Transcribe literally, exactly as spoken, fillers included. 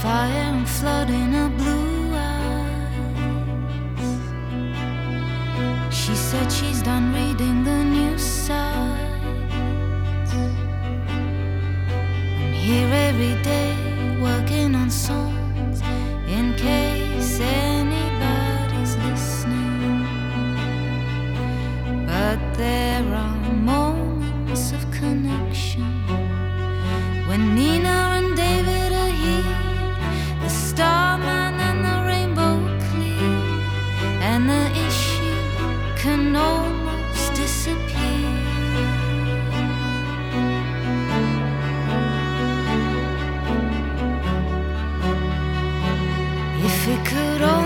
fire and flood in her blue eyes. She said she's done reading the news sites. I'm here every day working on songs in case anybody's listening. But there are moments of connection when Nina and David are here, the starman and the rainbow clear, and the issue can almost disappear. If it could